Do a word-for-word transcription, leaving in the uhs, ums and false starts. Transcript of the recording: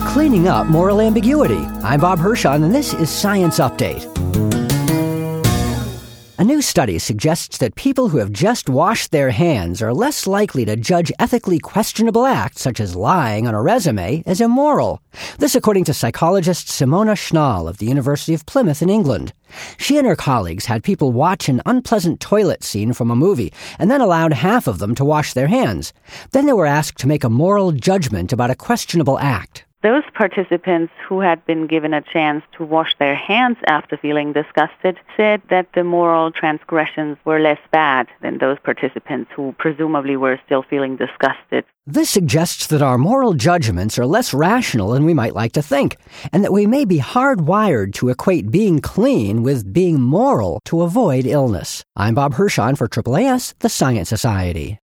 cleaning up moral ambiguity. I'm Bob Hirschon, and this is Science Update. A new study suggests that people who have just washed their hands are less likely to judge ethically questionable acts, such as lying on a resume, as immoral. This according to psychologist Simona Schnall of the University of Plymouth in England. She and her colleagues had people watch an unpleasant toilet scene from a movie and then allowed half of them to wash their hands. Then they were asked to make a moral judgment about a questionable act. Those participants who had been given a chance to wash their hands after feeling disgusted said that the moral transgressions were less bad than those participants who presumably were still feeling disgusted. This suggests that our moral judgments are less rational than we might like to think, and that we may be hardwired to equate being clean with being moral to avoid illness. I'm Bob Hirschon for A A A S, the Science Society.